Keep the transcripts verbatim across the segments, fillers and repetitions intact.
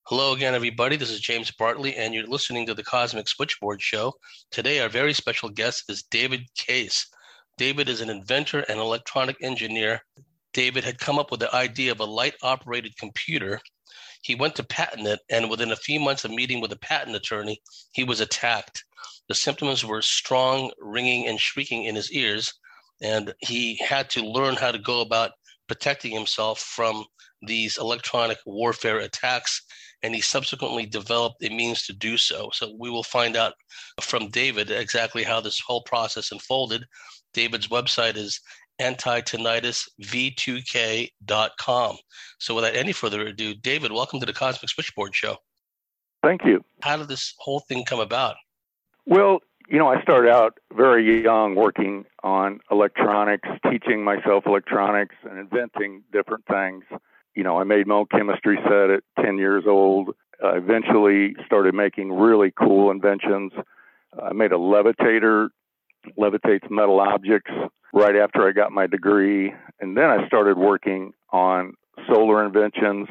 Hello again, everybody. This is James Bartley, and you're listening to the Cosmic Switchboard Show. Today, our very special guest is David Case. David is an inventor and electronic engineer. David had come up with the idea of a light-operated computer. He went to patent it, and within a few months of meeting with a patent attorney, he was attacked. The symptoms were strong ringing and shrieking in his ears, and he had to learn how to go about protecting himself from these electronic warfare attacks, and he subsequently developed a means to do so. So we will find out from David exactly how this whole process unfolded. David's website is anti tinnitus v two k dot com. So without any further ado, David, welcome to the Cosmic Switchboard Show. Thank you. How did this whole thing come about? Well, you know, I started out very young working on electronics, teaching myself electronics and inventing different things. You know, I made my own chemistry set at ten years old. I eventually started making really cool inventions. I made a levitator, levitates metal objects right after I got my degree. And then I started working on solar inventions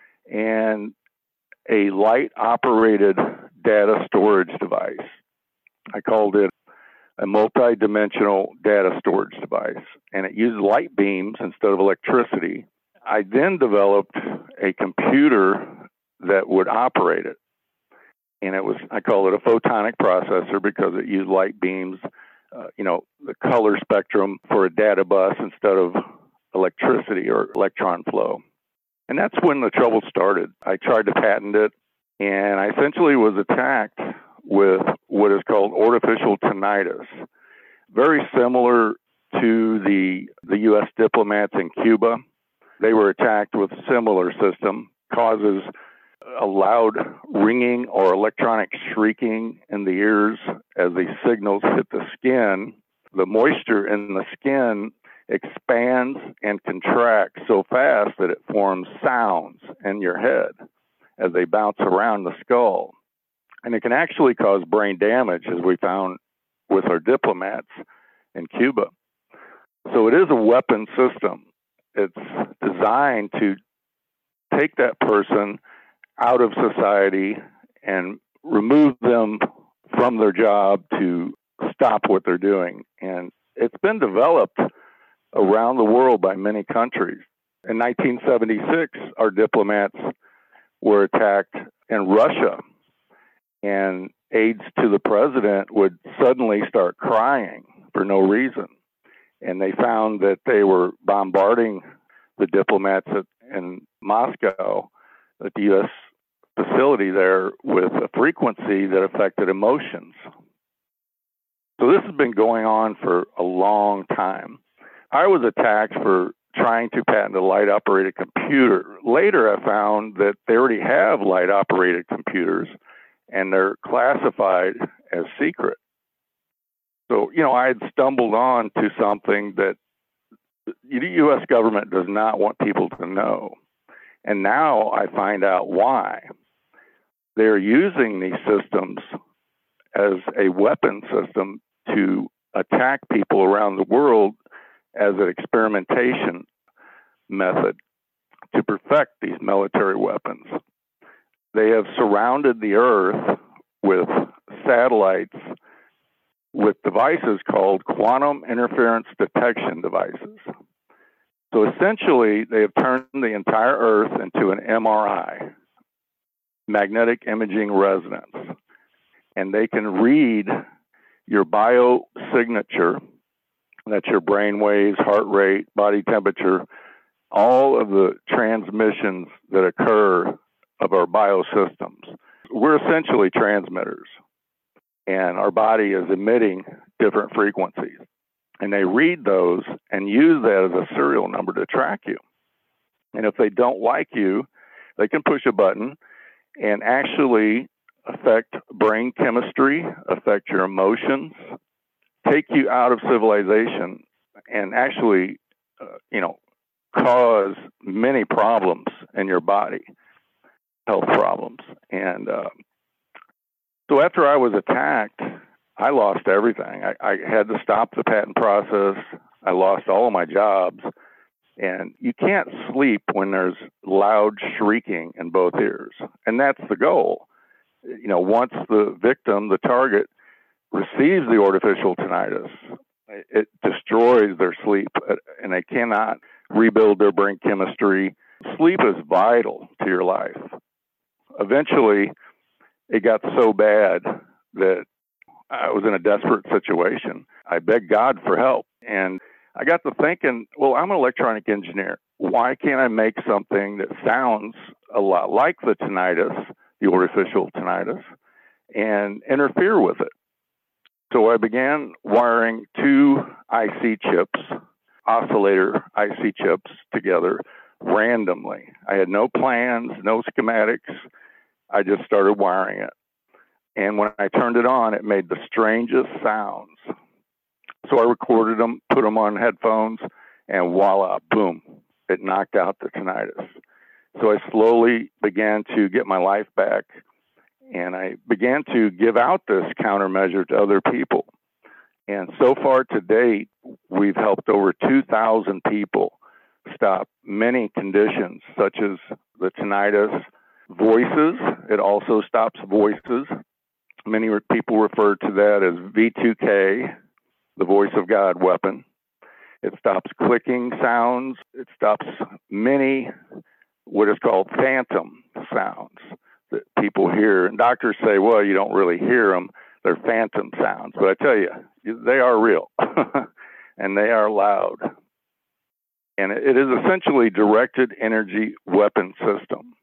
and a light-operated data storage device. I called it a multi-dimensional data storage device, and it used light beams instead of electricity. I then developed a computer that would operate it, and it was, I call it a photonic processor because it used light beams, uh, you know, the color spectrum for a data bus instead of electricity or electron flow. And that's when the trouble started. I tried to patent it, and I essentially was attacked with what is called artificial tinnitus, very similar to the the U S diplomats in Cuba. They were attacked with a similar system, causes a loud ringing or electronic shrieking in the ears as the signals hit the skin. The moisture in the skin expands and contracts so fast that it forms sounds in your head as they bounce around the skull. And it can actually cause brain damage, as we found with our diplomats in Cuba. So it is a weapon system. It's designed to take that person out of society and remove them from their job to stop what they're doing. And it's been developed around the world by many countries. In nineteen seventy-six, our diplomats were attacked in Russia, and aides to the president would suddenly start crying for no reason. And they found that they were bombarding the diplomats at, in Moscow, at the U S facility there, with a frequency that affected emotions. So this has been going on for a long time. I was attacked for trying to patent a light-operated computer. Later, I found that they already have light-operated computers, and they're classified as secret. So, you know, I had stumbled on to something that the U S government does not want people to know. And now I find out why. They're using these systems as a weapon system to attack people around the world as an experimentation method to perfect these military weapons. They have surrounded the Earth with satellites with devices called quantum interference detection devices. So essentially, they have turned the entire Earth into an M R I, magnetic imaging resonance, and they can read your biosignature, that's your brain waves, heart rate, body temperature, all of the transmissions that occur of our biosystems. We're essentially transmitters, and our body is emitting different frequencies. And they read those and use that as a serial number to track you. And if they don't like you, they can push a button and actually affect brain chemistry, affect your emotions, take you out of civilization, and actually, uh, you know, cause many problems in your body, health problems. And uh, so after I was attacked, I lost everything. I, I had to stop the patent process. I lost all of my jobs. And you can't sleep when there's loud shrieking in both ears. And that's the goal. You know, once the victim, the target, receives the artificial tinnitus, it destroys their sleep, and they cannot rebuild their brain chemistry. Sleep is vital to your life. Eventually, it got so bad that I was in a desperate situation. I begged God for help, and I got to thinking, well, I'm an electronic engineer. Why can't I make something that sounds a lot like the tinnitus, the artificial tinnitus, and interfere with it? So I began wiring two I C chips, oscillator I C chips together randomly. I had no plans, no schematics. I just started wiring it. And when I turned it on, it made the strangest sounds. So I recorded them, put them on headphones, and voila, boom, it knocked out the tinnitus. So I slowly began to get my life back, and I began to give out this countermeasure to other people. And so far to date, we've helped over two thousand people stop many conditions, such as the tinnitus, voices. It also stops voices. Many people refer to that as V two K, the voice of God weapon. It stops clicking sounds. It stops many what is called phantom sounds that people hear. And doctors say, well, you don't really hear them. They're phantom sounds. But I tell you, they are real, and they are loud. And it is essentially directed energy weapon system.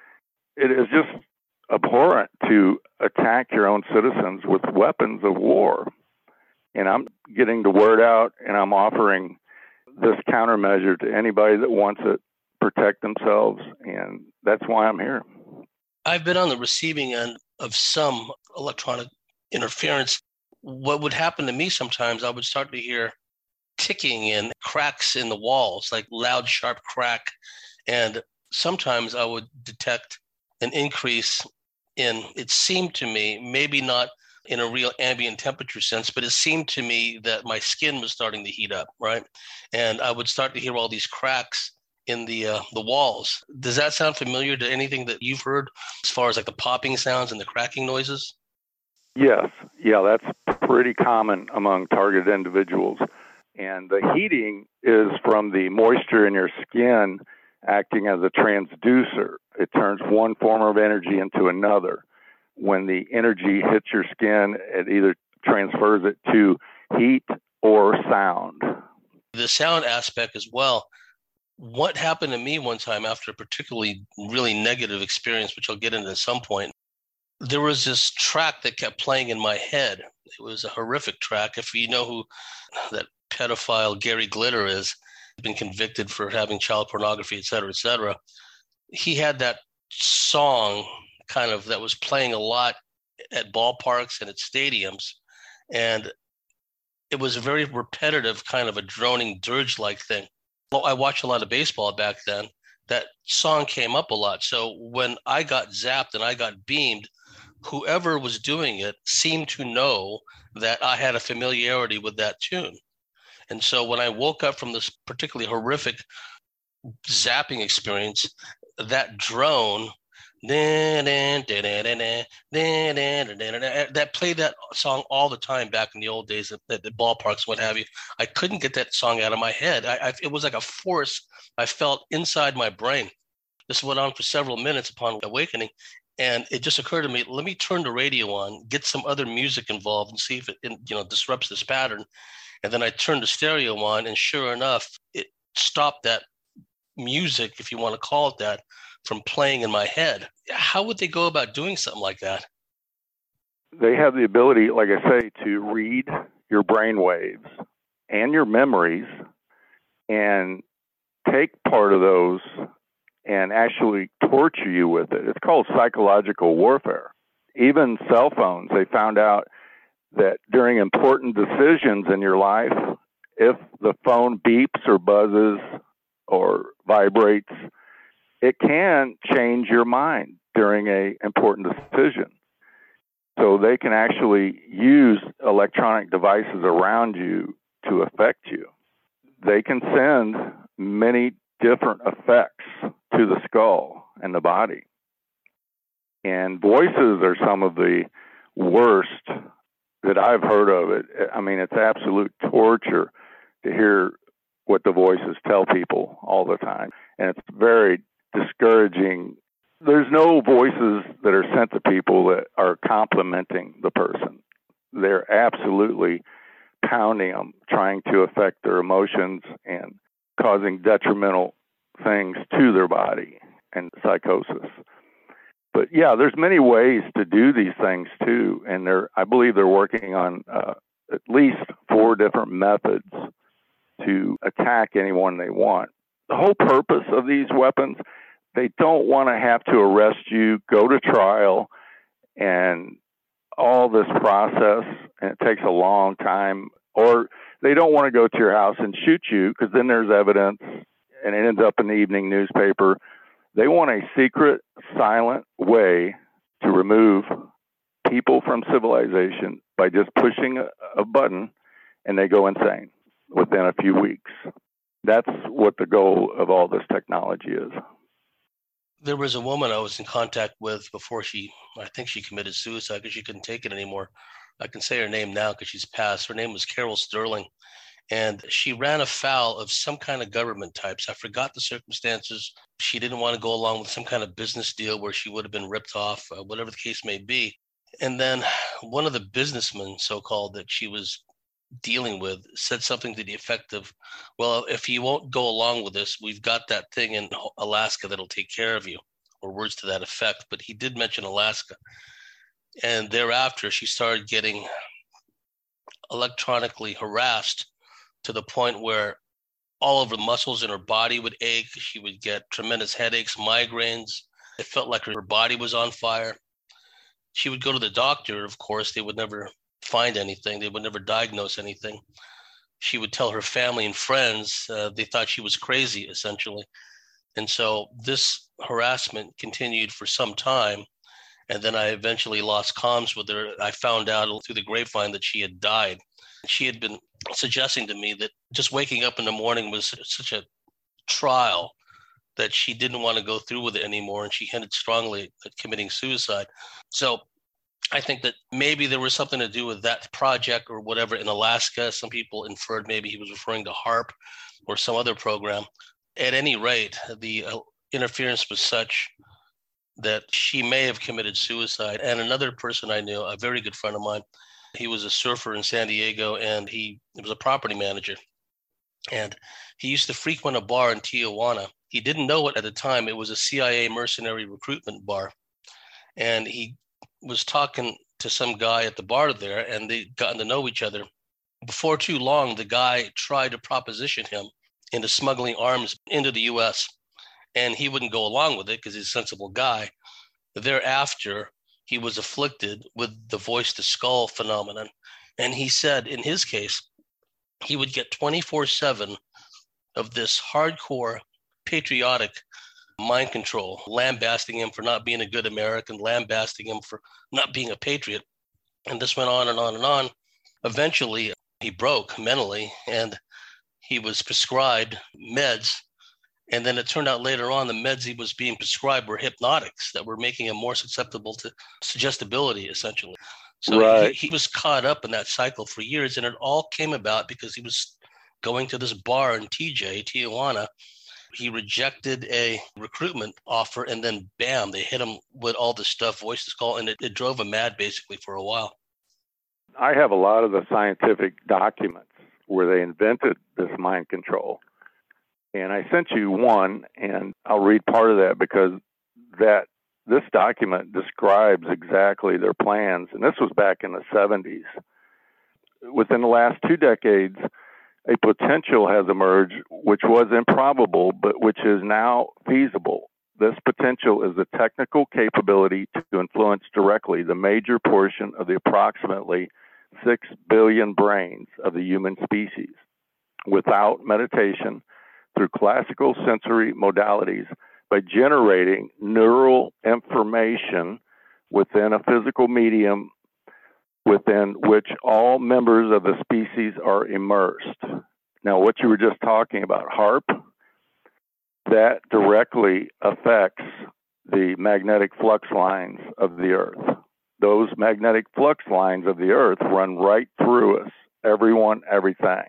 It is just abhorrent to attack your own citizens with weapons of war. And I'm getting the word out, and I'm offering this countermeasure to anybody that wants it, protect themselves, and that's why I'm here. I've been on the receiving end of some electronic interference. What would happen to me sometimes, I would start to hear ticking and cracks in the walls, like loud, sharp crack. And sometimes I would detect an increase in, it seemed to me, maybe not in a real ambient temperature sense, but it seemed to me that my skin was starting to heat up, right? And I would start to hear all these cracks in the uh, the walls. Does that sound familiar to anything that you've heard as far as like the popping sounds and the cracking noises? Yes. Yeah, that's pretty common among targeted individuals. And the heating is from the moisture in your skin acting as a transducer. It turns one form of energy into another. When the energy hits your skin, it either transfers it to heat or sound. The sound aspect as well. What happened to me one time after a particularly really negative experience, which I'll get into at some point, there was this track that kept playing in my head. It was a horrific track. If you know who that pedophile Gary Glitter is, been convicted for having child pornography, et cetera, et cetera. He had that song kind of that was playing a lot at ballparks and at stadiums. And it was a very repetitive kind of a droning dirge-like thing. Well, I watched a lot of baseball back then. That song came up a lot. So when I got zapped and I got beamed, whoever was doing it seemed to know that I had a familiarity with that tune. And so when I woke up from this particularly horrific zapping experience, that drone, that played that song all the time back in the old days at, at the ballparks, what have you. I couldn't get that song out of my head. I, I, it was like a force I felt inside my brain. This went on for several minutes upon awakening. And it just occurred to me, let me turn the radio on, get some other music involved and see if it, you know, disrupts this pattern. And then I turned the stereo on, and sure enough, it stopped that music, if you want to call it that, from playing in my head. How would they go about doing something like that? They have the ability, like I say, to read your brain waves and your memories and take part of those and actually torture you with it. It's called psychological warfare. Even cell phones, they found out that during important decisions in your life, if the phone beeps or buzzes or vibrates, it can change your mind during a important decision. So they can actually use electronic devices around you to affect you. they can send many different effects to the skull and the body. And voices are some of the worst that I've heard of. It. I mean, it's absolute torture to hear what the voices tell people all the time. And it's very discouraging. There's no voices that are sent to people that are complimenting the person. They're absolutely pounding them, trying to affect their emotions and causing detrimental things to their body and psychosis. But yeah, there's many ways to do these things too, and they're I believe they're working on uh, at least four different methods to attack anyone they want. The whole purpose of these weapons, they don't want to have to arrest you, go to trial, and all this process, and it takes a long time. Or they don't want to go to your house and shoot you, because then there's evidence, and it ends up in the evening newspaper. They want a secret, silent way to remove people from civilization by just pushing a, a button, and they go insane within a few weeks. That's what the goal of all this technology is. There was a woman I was in contact with before she, I think she committed suicide because she couldn't take it anymore. I can say her name now because she's passed. Her name was Carol Sterling. And she ran afoul of some kind of government types. I forgot the circumstances. She didn't want to go along with some kind of business deal where she would have been ripped off, uh, whatever the case may be. And then one of the businessmen, so-called, that she was dealing with said something to the effect of, well, if you won't go along with this, we've got that thing in Alaska that'll take care of you, or words to that effect. But he did mention Alaska. And thereafter, she started getting electronically harassed to the point where all of the muscles in her body would ache. She would get tremendous headaches, migraines. It felt like her body was on fire. She would go to the doctor. Of course, they would never find anything. They would never diagnose anything. She would tell her family and friends uh, they thought she was crazy, essentially. And so this harassment continued for some time. And then I eventually lost comms with her. I found out through the grapevine that she had died. She had been suggesting to me that just waking up in the morning was such a trial that she didn't want to go through with it anymore. And she hinted strongly at committing suicide. So I think that maybe there was something to do with that project or whatever in Alaska. Some people inferred maybe he was referring to HAARP or some other program. At any rate, the uh, interference was such that she may have committed suicide. And another person I knew, a very good friend of mine, he was a surfer in San Diego, and he was a property manager. And he used to frequent a bar in Tijuana. He didn't know it at the time. It was a C I A mercenary recruitment bar. And he was talking to some guy at the bar there, and they'd gotten to know each other. Before too long, the guy tried to proposition him into smuggling arms into the U S, and he wouldn't go along with it because he's a sensible guy. Thereafter, he was afflicted with the voice-to-skull phenomenon. And he said in his case, he would get twenty-four seven of this hardcore patriotic mind control, lambasting him for not being a good American, lambasting him for not being a patriot. And this went on and on and on. Eventually, he broke mentally, and he was prescribed meds. And then it turned out later on the meds he was being prescribed were hypnotics that were making him more susceptible to suggestibility, essentially. So right. he, he was caught up in that cycle for years, and it all came about because he was going to this bar in T J, Tijuana. He rejected a recruitment offer, and then bam, they hit him with all this stuff, voice to skull, and it, it drove him mad basically for a while. I have a lot of the scientific documents where they invented this mind control. And I sent you one, and I'll read part of that because that this document describes exactly their plans. And this was back in the seventies. Within the last two decades, a potential has emerged which was improbable, but which is now feasible. This potential is the technical capability to influence directly the major portion of the approximately six billion brains of the human species without meditation, through classical sensory modalities, by generating neural information within a physical medium within which all members of the species are immersed. Now, what you were just talking about, HAARP, that directly affects the magnetic flux lines of the Earth. Those magnetic flux lines of the Earth run right through us, everyone, everything.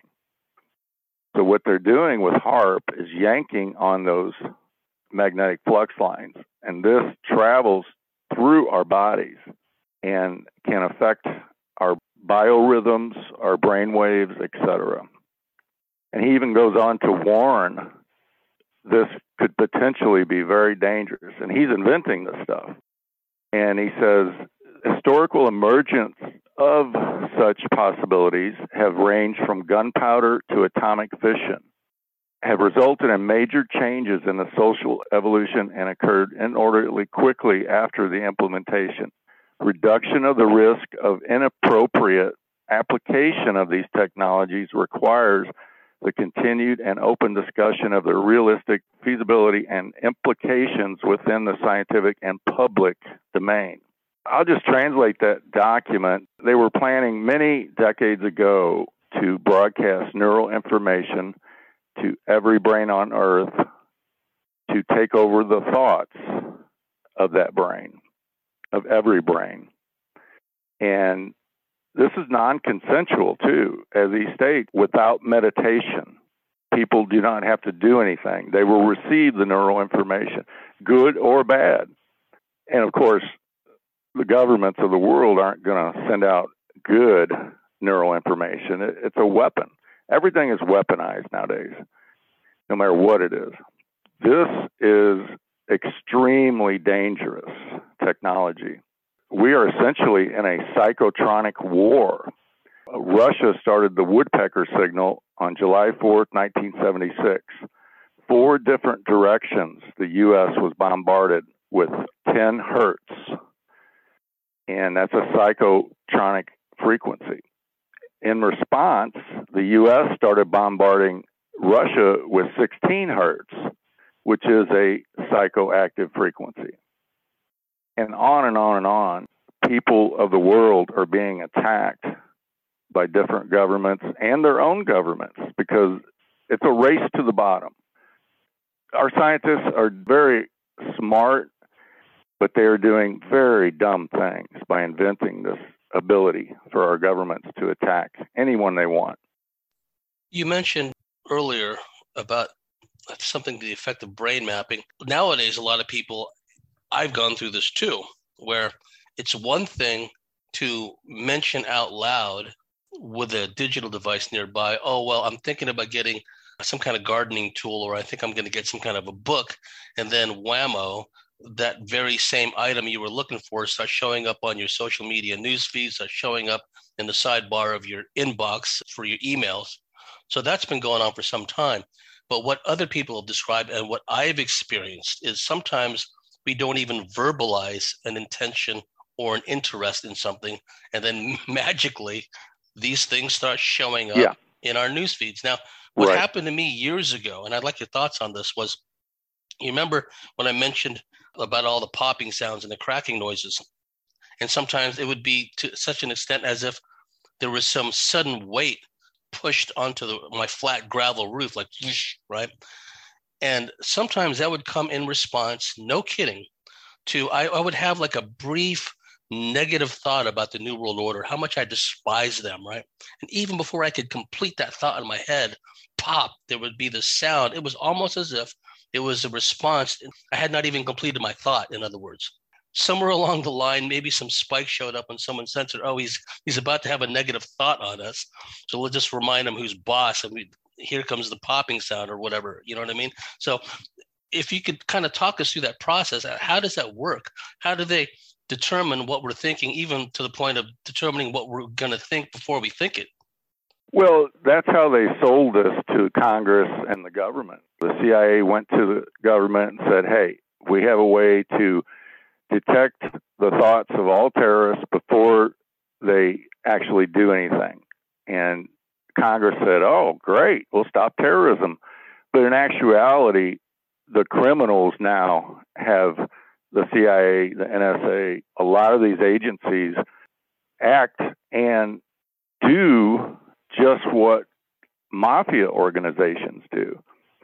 So what they're doing with HAARP is yanking on those magnetic flux lines, and this travels through our bodies and can affect our biorhythms, our brain waves, et cetera. And he even goes on to warn this could potentially be very dangerous. And he's inventing this stuff. And he says historical emergence of such possibilities have ranged from gunpowder to atomic fission, have resulted in major changes in the social evolution and occurred inordinately quickly after the implementation. Reduction of the risk of inappropriate application of these technologies requires the continued and open discussion of their realistic feasibility and implications within the scientific and public domain. I'll just translate that document. They were planning many decades ago to broadcast neural information to every brain on Earth to take over the thoughts of that brain, of every brain. And this is non-consensual, too, as he states, without meditation. People do not have to do anything. They will receive the neural information, good or bad. And, of course, the governments of the world aren't going to send out good neural information. It's a weapon. Everything is weaponized nowadays, no matter what it is. This is extremely dangerous technology. We are essentially in a psychotronic war. Russia started the woodpecker signal on July fourth, nineteen seventy-six. Four different directions the U S was bombarded with ten hertz. And that's a psychotronic frequency. In response, the U S started bombarding Russia with sixteen hertz, which is a psychoactive frequency. And on and on and on, people of the world are being attacked by different governments and their own governments because it's a race to the bottom. Our scientists are very smart, but they are doing very dumb things by inventing this ability for our governments to attack anyone they want. You mentioned earlier about something to the effect of brain mapping. Nowadays, a lot of people, I've gone through this too, where it's one thing to mention out loud with a digital device nearby, oh, well, I'm thinking about getting some kind of gardening tool, or I think I'm going to get some kind of a book, and then whammo, that very same item you were looking for starts showing up on your social media news feeds, starts showing up in the sidebar of your inbox for your emails. So that's been going on for some time. But what other people have described and what I've experienced is sometimes we don't even verbalize an intention or an interest in something, and then magically these things start showing up yeah. in our news feeds. Now, what right. happened to me years ago, and I'd like your thoughts on this, was you remember when I mentioned about all the popping sounds and the cracking noises, and sometimes it would be to such an extent as if there was some sudden weight pushed onto the, my flat gravel roof, like, right? And sometimes that would come in response, no kidding, to I, I would have like a brief negative thought about the New World Order, how much I despise them, right? And even before I could complete that thought in my head, pop, there would be the sound. It was almost as if it was a response. I had not even completed my thought, in other words. Somewhere along the line, maybe some spike showed up and someone censored, oh, he's he's about to have a negative thought on us. So we'll just remind him who's boss, and we, here comes the popping sound or whatever, you know what I mean? So if you could kind of talk us through that process, how does that work? How do they determine what we're thinking, even to the point of determining what we're going to think before we think it? Well, that's how they sold this to Congress and the government. The C I A went to the government and said, hey, we have a way to detect the thoughts of all terrorists before they actually do anything. And Congress said, oh, great, we'll stop terrorism. But in actuality, the criminals now have the C I A, the N S A, a lot of these agencies act and do just what mafia organizations do.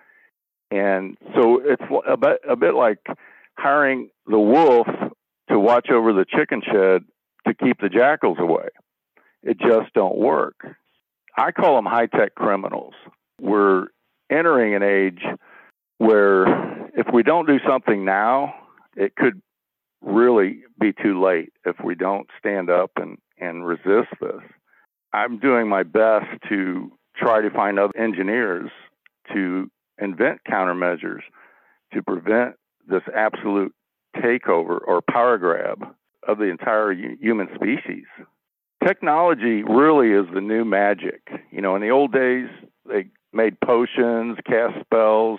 And so it's a bit, a bit like hiring the wolf to watch over the chicken shed to keep the jackals away. It just don't work. I call them high-tech criminals. We're entering an age where if we don't do something now, it could really be too late if we don't stand up and, and resist this. I'm doing my best to try to find other engineers to invent countermeasures to prevent this absolute takeover or power grab of the entire u- human species. Technology really is the new magic. You know, in the old days, they made potions, cast spells.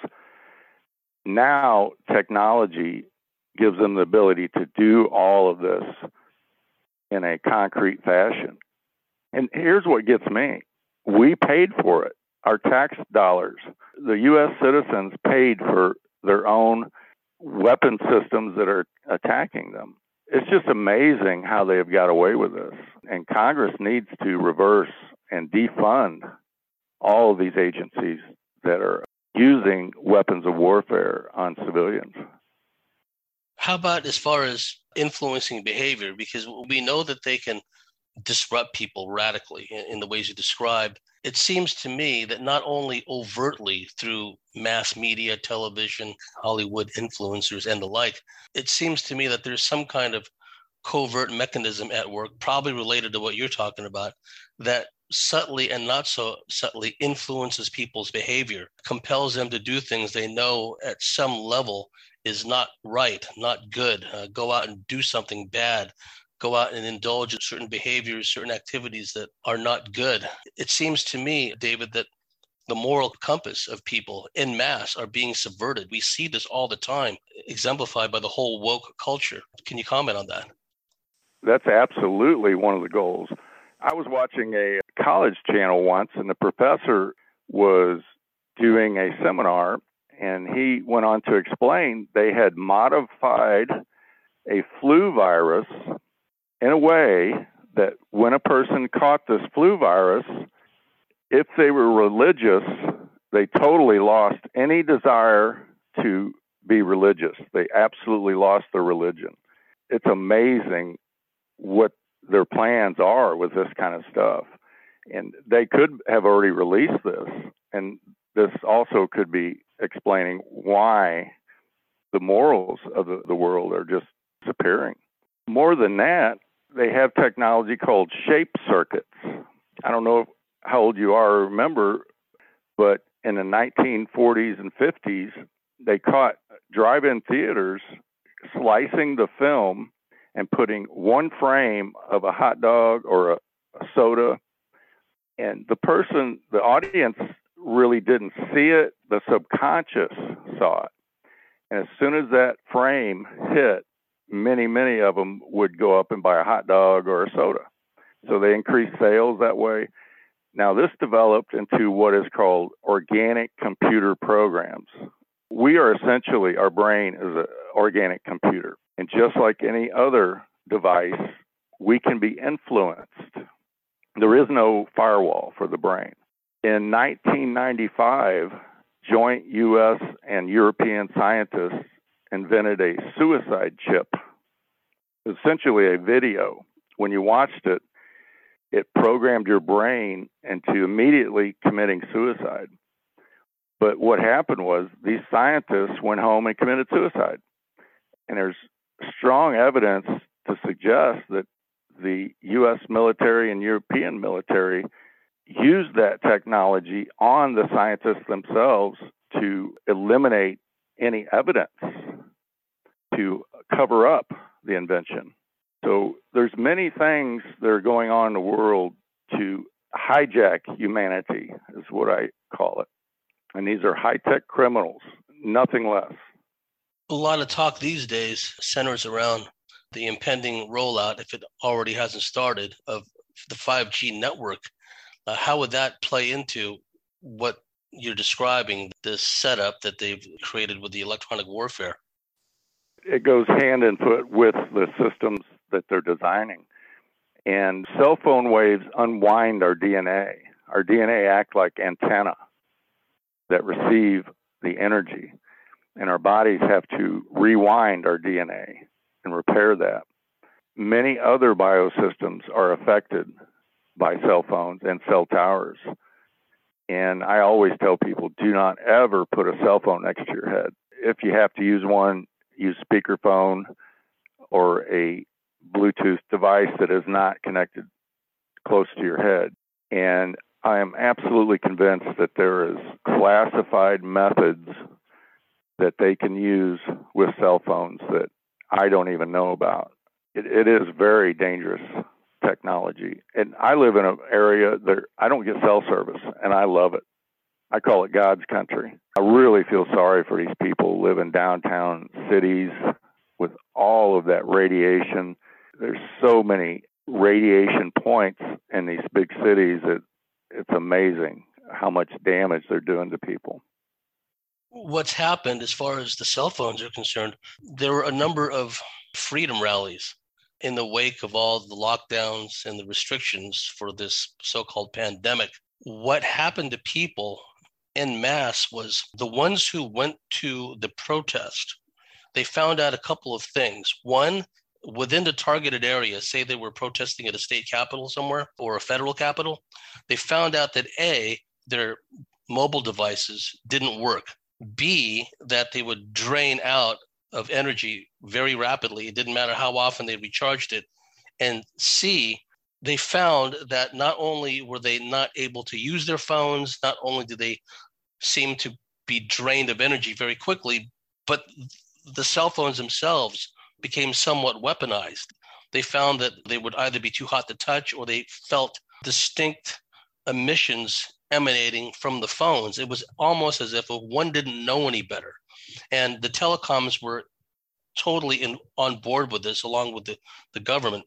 Now, technology gives them the ability to do all of this in a concrete fashion. And here's what gets me. We paid for it. Our tax dollars. The U S citizens paid for their own weapon systems that are attacking them. It's just amazing how they have got away with this. And Congress needs to reverse and defund all of these agencies that are using weapons of warfare on civilians. How about as far as influencing behavior? Because we know that they can disrupt people radically in, in the ways you described. It seems to me that not only overtly through mass media, television, Hollywood influencers and the like, it seems to me that there's some kind of covert mechanism at work, probably related to what you're talking about, that subtly and not so subtly influences people's behavior, compels them to do things they know at some level is not right, not good, uh, go out and do something bad, go out and indulge in certain behaviors, certain activities that are not good. It seems to me, David, that the moral compass of people en masse are being subverted. We see this all the time, exemplified by the whole woke culture. Can you comment on that? That's absolutely one of the goals. I was watching a college channel once, and the professor was doing a seminar, and he went on to explain they had modified a flu virus in a way that when a person caught this flu virus, if they were religious, they totally lost any desire to be religious. They absolutely lost their religion. It's amazing what their plans are with this kind of stuff. And they could have already released this. And this also could be explaining why the morals of the, the world are just disappearing. More than that, they have technology called shape circuits. I don't know how old you are or remember, but in the nineteen forties and fifties, they caught drive-in theaters slicing the film and putting one frame of a hot dog or a, a soda. And the person, the audience really didn't see it. The subconscious saw it. And as soon as that frame hit, many, many of them would go up and buy a hot dog or a soda. So they increased sales that way. Now, this developed into what is called organic computer programs. We are essentially, our brain is an organic computer. And just like any other device, we can be influenced. There is no firewall for the brain. In nineteen ninety-five, joint U S and European scientists invented a suicide chip. Essentially a video. When you watched it, it programmed your brain into immediately committing suicide. But what happened was these scientists went home and committed suicide. And there's strong evidence to suggest that the U S military and European military used that technology on the scientists themselves to eliminate any evidence, to cover up the invention. So there's many things that are going on in the world to hijack humanity, is what I call it. And these are high-tech criminals, nothing less. A lot of talk these days centers around the impending rollout, if it already hasn't started, of the five G network. Uh, how would that play into what you're describing, this setup that they've created with the electronic warfare? It goes hand in foot with the systems that they're designing. And cell phone waves unwind our D N A. Our D N A act like antenna that receive the energy, and our bodies have to rewind our D N A and repair that. Many other biosystems are affected by cell phones and cell towers. And I always tell people, do not ever put a cell phone next to your head. If you have to use one, use speakerphone or a Bluetooth device that is not connected close to your head. And I am absolutely convinced that there is classified methods that they can use with cell phones that I don't even know about. It, it is very dangerous technology. And I live in an area that I don't get cell service, and I love it. I call it God's country. I really feel sorry for these people who live in downtown cities with all of that radiation. There's so many radiation points in these big cities that it's amazing how much damage they're doing to people. What's happened as far as the cell phones are concerned, there were a number of freedom rallies in the wake of all the lockdowns and the restrictions for this so-called pandemic. What happened to people en masse was the ones who went to the protest, they found out a couple of things. One, within the targeted area, say they were protesting at a state capitol somewhere or a federal capitol, they found out that A, their mobile devices didn't work. B, that they would drain out of energy very rapidly. It didn't matter how often they recharged it. And C, they found that not only were they not able to use their phones, not only did they seem to be drained of energy very quickly, but the cell phones themselves became somewhat weaponized. They found that they would either be too hot to touch or they felt distinct emissions emanating from the phones. It was almost as if one didn't know any better. And the telecoms were totally in, on board with this, along with the, the government,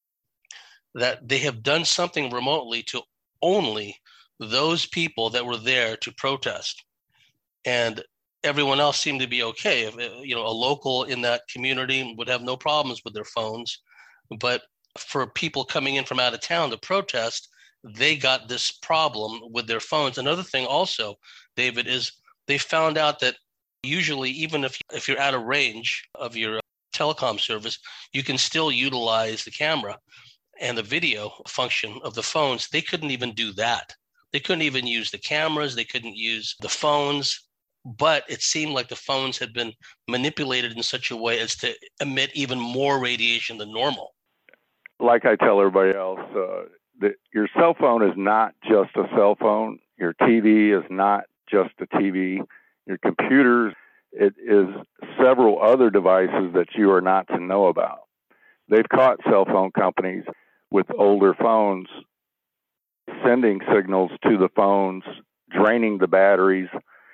that they have done something remotely to only those people that were there to protest. And everyone else seemed to be okay. If, you know, a local in that community would have no problems with their phones. But for people coming in from out of town to protest, they got this problem with their phones. Another thing also, David, is they found out that usually, even if, if you're out of range of your telecom service, you can still utilize the camera and the video function of the phones. They couldn't even do that. They couldn't even use the cameras. They couldn't use the phones. But it seemed like the phones had been manipulated in such a way as to emit even more radiation than normal. Like I tell everybody else, uh, that your cell phone is not just a cell phone. Your T V is not just a T V. Your computers, it is several other devices that you are not to know about. They've caught cell phone companies with older phones sending signals to the phones, draining the batteries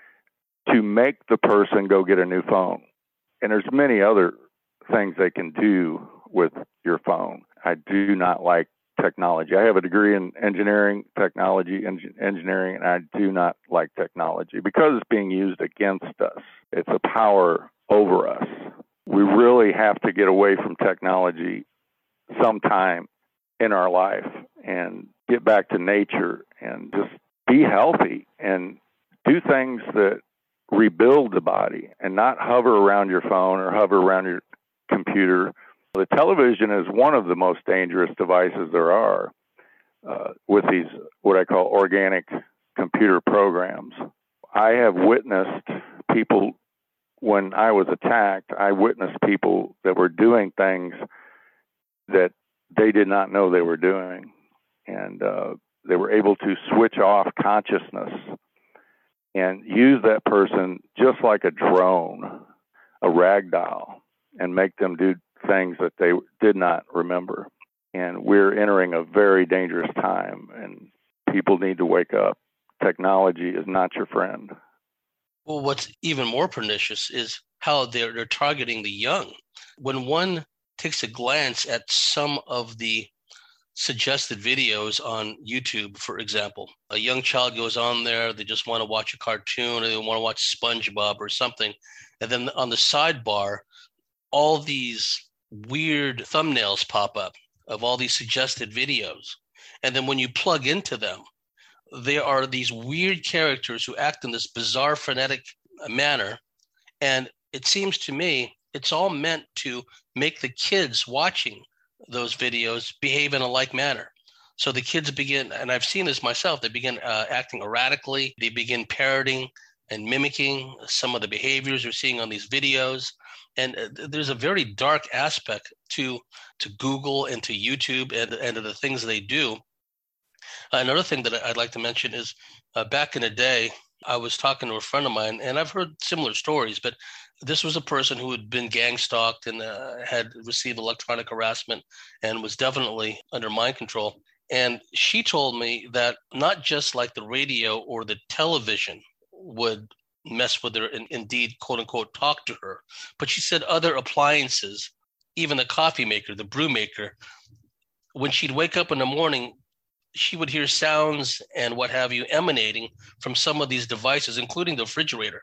to make the person go get a new phone. And there's many other things they can do with your phone. I do not like technology. I have a degree in engineering, technology, en- engineering, and I do not like technology because it's being used against us. It's a power over us. We really have to get away from technology sometime in our life and get back to nature and just be healthy and do things that rebuild the body and not hover around your phone or hover around your computer. The television is one of the most dangerous devices there are uh, with these, what I call organic computer programs. I have witnessed people, when I was attacked, I witnessed people that were doing things that they did not know they were doing. And uh, they were able to switch off consciousness and use that person just like a drone, a rag doll, and make them do things that they did not remember. And we're entering a very dangerous time, and people need to wake up. Technology is not your friend. Well, what's even more pernicious is how they're, they're targeting the young. When one takes a glance at some of the suggested videos on YouTube, for example, a young child goes on there, they just want to watch a cartoon or they want to watch SpongeBob or something. And then on the sidebar, all these weird thumbnails pop up of all these suggested videos. And then when you plug into them, They are these weird characters who act in this bizarre, frenetic manner. And it seems to me it's all meant to make the kids watching those videos behave in a like manner. So the kids begin, and I've seen this myself, they begin uh, acting erratically. They begin parroting and mimicking some of the behaviors we're seeing on these videos. And uh, there's a very dark aspect to to Google and to YouTube and, and to the things they do. Another thing that I'd like to mention is uh, back in the day, I was talking to a friend of mine, and I've heard similar stories, but this was a person who had been gang stalked and uh, had received electronic harassment and was definitely under mind control. And she told me that not just like the radio or the television would mess with her and indeed, quote unquote, talk to her, but she said other appliances, even the coffee maker, the brew maker, when she'd wake up in the morning, she would hear sounds and what have you emanating from some of these devices, including the refrigerator.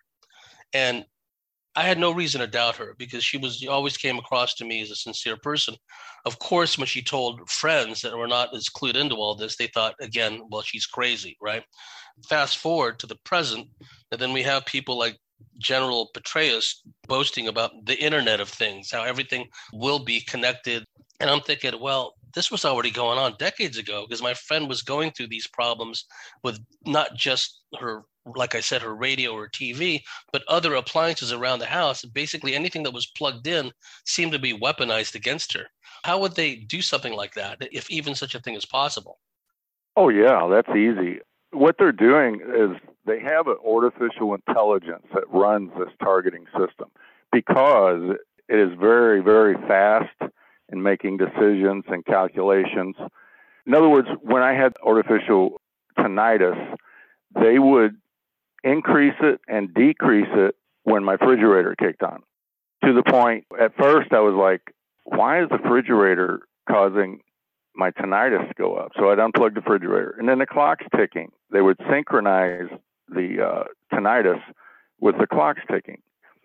And I had no reason to doubt her because she was always came across to me as a sincere person. Of course, when she told friends that were not as clued into all this, they thought, again, well, she's crazy, right? Fast forward to the present, and then we have people like General Petraeus boasting about the Internet of Things, how everything will be connected. And I'm thinking, well, this was already going on decades ago because my friend was going through these problems with not just her, like I said, her radio or T V, but other appliances around the house. Basically, anything that was plugged in seemed to be weaponized against her. How would they do something like that, if even such a thing is possible? Oh, yeah, that's easy. What they're doing is they have an artificial intelligence that runs this targeting system because it is very, very fast in making decisions and calculations. In other words, when I had artificial tinnitus, they would increase it and decrease it when my refrigerator kicked on. To the point, at first I was like, why is the refrigerator causing my tinnitus to go up? So I'd unplug the refrigerator. And then the clock's ticking. They would synchronize the uh, tinnitus with the clock's ticking.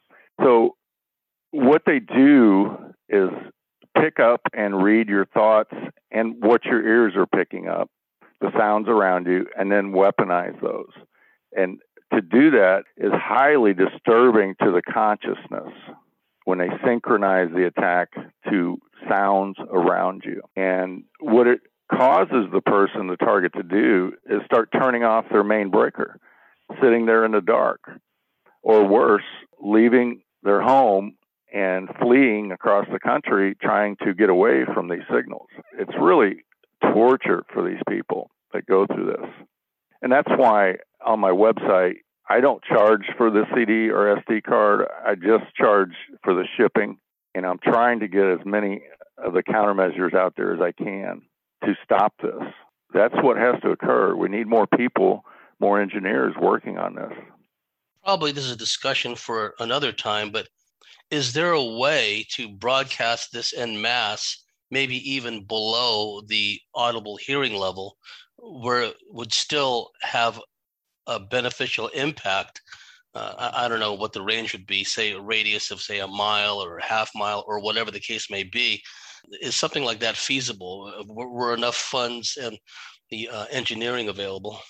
So what they do is pick up and read your thoughts and what your ears are picking up, the sounds around you, and then weaponize those. And to do that is highly disturbing to the consciousness when they synchronize the attack to sounds around you. And what it causes the person, the target, to do is start turning off their main breaker, sitting there in the dark, or worse, leaving their home and fleeing across the country trying to get away from these signals. It's really torture for these people that go through this. And that's why on my website, I don't charge for the C D or S D card. I just charge for the shipping. And I'm trying to get as many of the countermeasures out there as I can to stop this. That's what has to occur. We need more people, more engineers working on this. Probably this is a discussion for another time, but is there a way to broadcast this en masse, maybe even below the audible hearing level, where it would still have a beneficial impact? Uh, I, I don't know what the range would be, say a radius of, say, a mile or a half mile or whatever the case may be. Is something like that feasible? Were, were enough funds and the uh, engineering available?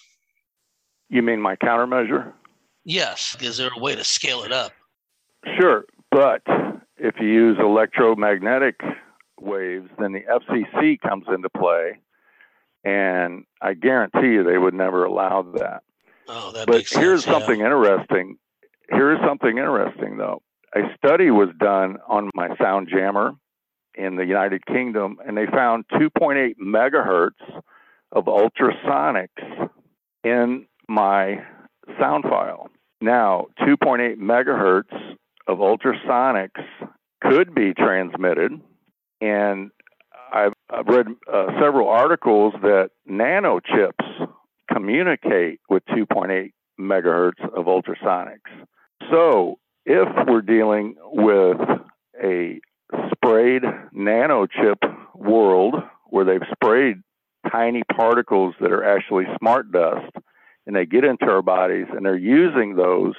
You mean my countermeasure? Yes. Is there a way to scale it up? Sure. But if you use electromagnetic waves, then the F C C comes into play, and I guarantee you they would never allow that. Oh, that but makes sense. here's yeah. something interesting. Here's something interesting, though. A study was done on my Sound Jammer in the United Kingdom, and they found two point eight megahertz of ultrasonics in my sound file. Now, two point eight megahertz of ultrasonics could be transmitted, and I've, I've read uh, several articles that nanochips communicate with two point eight megahertz of ultrasonics. So if we're dealing with a sprayed nanochip world where they've sprayed tiny particles that are actually smart dust, and they get into our bodies and they're using those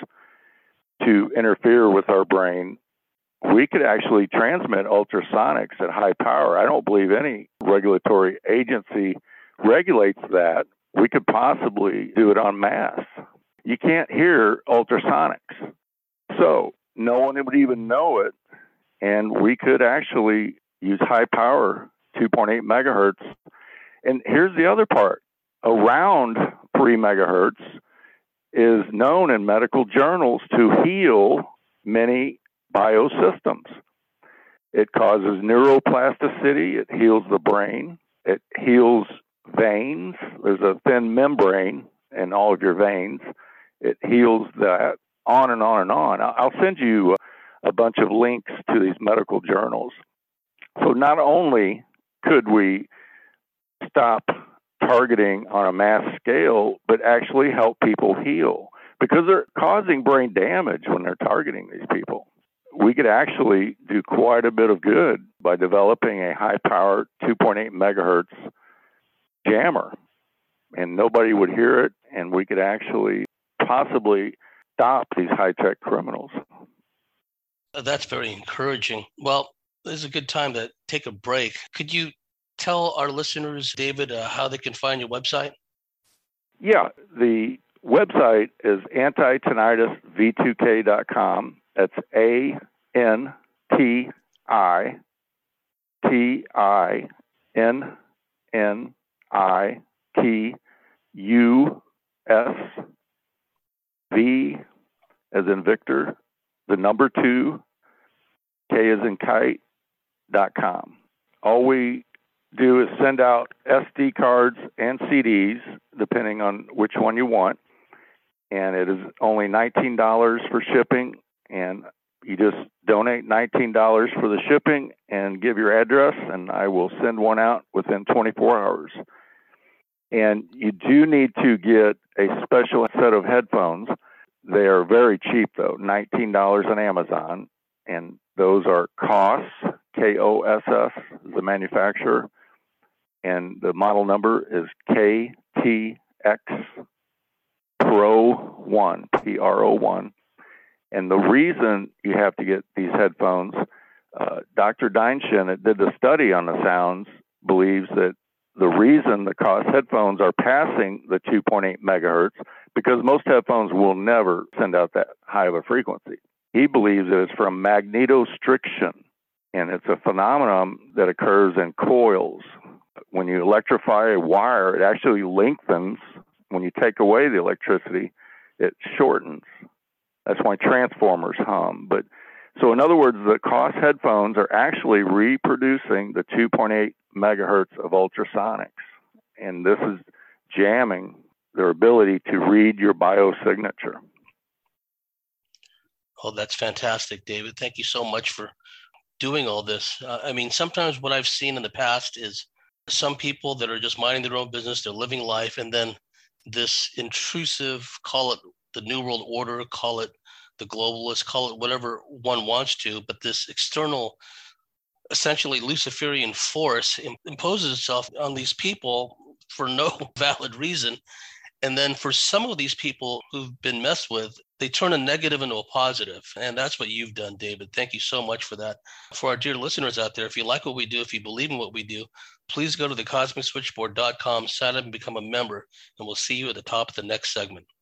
to interfere with our brain, we could actually transmit ultrasonics at high power. I don't believe any regulatory agency regulates that, we could possibly do it en masse. You can't hear ultrasonics. So no one would even know it. And we could actually use high power, two point eight megahertz. And here's the other part. Around three megahertz is known in medical journals to heal many biosystems. It causes neuroplasticity. It heals the brain. It heals veins. There's a thin membrane in all of your veins. It heals that, on and on and on. I'll send you a bunch of links to these medical journals. So not only could we stop targeting on a mass scale, but actually help people heal, because they're causing brain damage when they're targeting these people. We could actually do quite a bit of good by developing a high-powered two point eight megahertz jammer, and nobody would hear it, and we could actually possibly stop these high-tech criminals. That's very encouraging. Well, this is a good time to take a break. Could you tell our listeners, David, uh, how they can find your website? Yeah, the website is anti tinnitus v two k dot com. That's A N T I T I N N I T U S V as in Victor, the number two, K as in kite, dot com. All we do is send out S D cards and C Ds, depending on which one you want. And it is only nineteen dollars for shipping. And you just donate nineteen dollars for the shipping and give your address, and I will send one out within twenty-four hours. And you do need to get a special set of headphones. They are very cheap, though, nineteen dollars on Amazon. And those are Koss, K O S S, the manufacturer. And the model number is K T X Pro one, P R O one. And the reason you have to get these headphones, uh, Doctor Deinshin, that did the study on the sounds, believes that the reason the Koss headphones are passing the two point eight megahertz, because most headphones will never send out that high of a frequency. He believes that it's from magnetostriction, and it's a phenomenon that occurs in coils. When you electrify a wire, it actually lengthens. When you take away the electricity, it shortens. That's why transformers hum. But so in other words, the Koss headphones are actually reproducing the two point eight megahertz of ultrasonics. And this is jamming their ability to read your biosignature. Oh, that's fantastic, David. Thank you so much for doing all this. Uh, I mean, sometimes what I've seen in the past is some people that are just minding their own business, they're living life, and then this intrusive, call it the New World Order, call it the globalists, call it whatever one wants to, but this external, essentially Luciferian force imposes itself on these people for no valid reason. And then for some of these people who've been messed with, they turn a negative into a positive. And that's what you've done, David. Thank you so much for that. For our dear listeners out there, if you like what we do, if you believe in what we do, please go to the cosmic switchboard dot com, sign up and become a member, and we'll see you at the top of the next segment.